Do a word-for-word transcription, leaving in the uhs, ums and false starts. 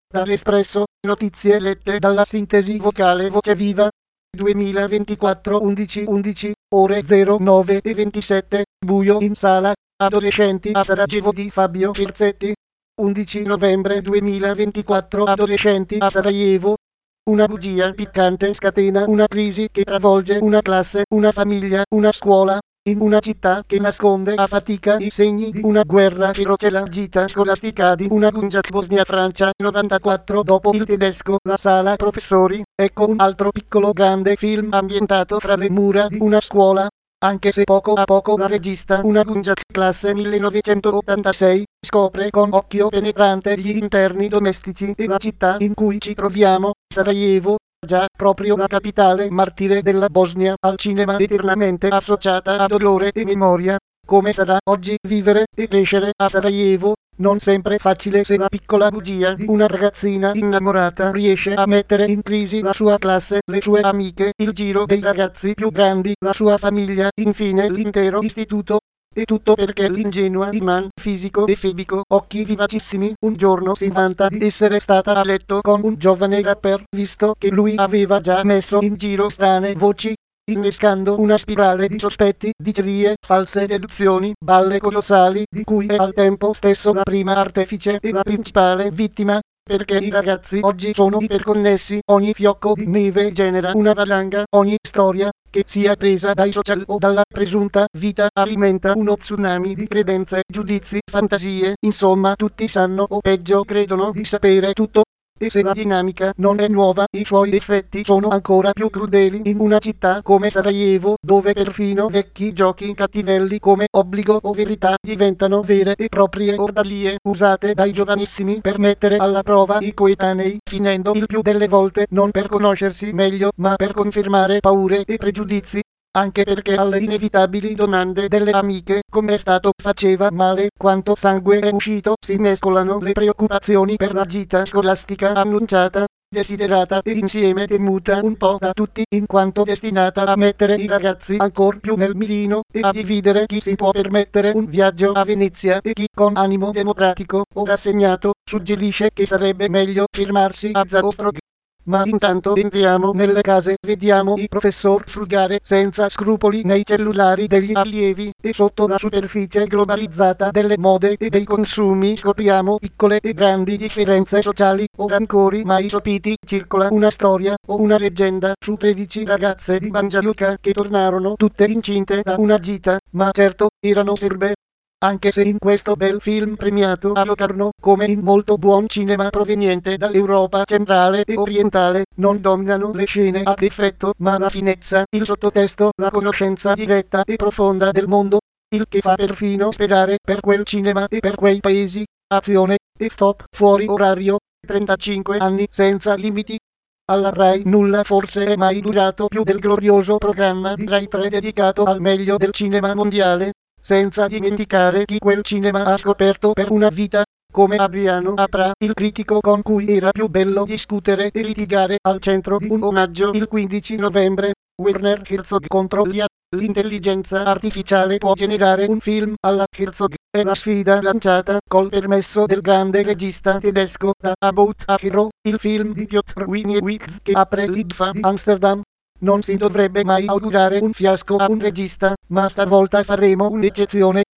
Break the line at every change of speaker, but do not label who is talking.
Dall'Espresso, notizie lette dalla sintesi vocale Voce Viva. duemilaventiquattro undici undici, ore zero nove e ventisette, buio in sala, adolescenti a Sarajevo di Fabio Firzetti. undici novembre duemilaventiquattro, adolescenti a Sarajevo. Una bugia piccante scatena una crisi che travolge una classe, una famiglia, una scuola. In una città che nasconde a fatica i segni di una guerra feroce, la gita scolastica di una Gunjak Bosnia-Francia novantaquattro dopo il tedesco, la sala professori, ecco un altro piccolo grande film ambientato fra le mura di una scuola. Anche se poco a poco la regista, una Gunjak classe millenovecentottantasei, scopre con occhio penetrante gli interni domestici e la città in cui ci troviamo, Sarajevo. Già, proprio la capitale martire della Bosnia, al cinema eternamente associata a dolore e memoria. Come sarà oggi vivere e crescere a Sarajevo? Non sempre facile se la piccola bugia di una ragazzina innamorata riesce a mettere in crisi la sua classe, le sue amiche, il giro dei ragazzi più grandi, la sua famiglia, infine l'intero istituto. E tutto perché l'ingenua Iman, fisico e febico, occhi vivacissimi, un giorno si vanta di essere stata a letto con un giovane rapper, visto che lui aveva già messo in giro strane voci, innescando una spirale di sospetti, dicerie, false deduzioni, balle colossali, di cui è al tempo stesso la prima artefice e la principale vittima. Perché i ragazzi oggi sono iperconnessi, ogni fiocco di neve genera una valanga, ogni storia, che sia presa dai social o dalla presunta vita, alimenta uno tsunami di credenze, giudizi, fantasie, insomma tutti sanno o peggio credono di sapere tutto. E se la dinamica non è nuova, i suoi effetti sono ancora più crudeli in una città come Sarajevo, dove perfino vecchi giochi cattivelli come obbligo o verità diventano vere e proprie ordalie, usate dai giovanissimi per mettere alla prova i coetanei, finendo il più delle volte non per conoscersi meglio, ma per confermare paure e pregiudizi. Anche perché alle inevitabili domande delle amiche, come è stato, faceva male, quanto sangue è uscito, si mescolano le preoccupazioni per la gita scolastica annunciata, desiderata e insieme temuta un po' da tutti, in quanto destinata a mettere i ragazzi ancor più nel mirino, e a dividere chi si può permettere un viaggio a Venezia e chi, con animo democratico o rassegnato, suggerisce che sarebbe meglio firmarsi a Zaostrog. Ma intanto entriamo nelle case, vediamo i professor frugare senza scrupoli nei cellulari degli allievi, e sotto la superficie globalizzata delle mode e dei consumi scopriamo piccole e grandi differenze sociali o rancori mai sopiti. Circola una storia o una leggenda su tredici ragazze di Banja Luka che tornarono tutte incinte da una gita, ma certo, erano serbe. Anche se in questo bel film premiato a Locarno, come in molto buon cinema proveniente dall'Europa centrale e orientale, non dominano le scene ad effetto, ma la finezza, il sottotesto, la conoscenza diretta e profonda del mondo, il che fa perfino sperare per quel cinema e per quei paesi. Azione e stop fuori orario, trentacinque anni senza limiti. Alla Rai nulla forse è mai durato più del glorioso programma di Rai tre dedicato al meglio del cinema mondiale. Senza dimenticare chi quel cinema ha scoperto per una vita, come Adriano Apra, il critico con cui era più bello discutere e litigare, al centro di un omaggio il quindici novembre, Werner Herzog contro l'I A. L'intelligenza artificiale può generare un film alla Herzog, è la sfida lanciata, col permesso del grande regista tedesco, da About a Hero, il film di Piotr Wieniewicz che apre l'I D F A di Amsterdam. Non si dovrebbe mai augurare un fiasco a un regista, ma stavolta faremo un'eccezione.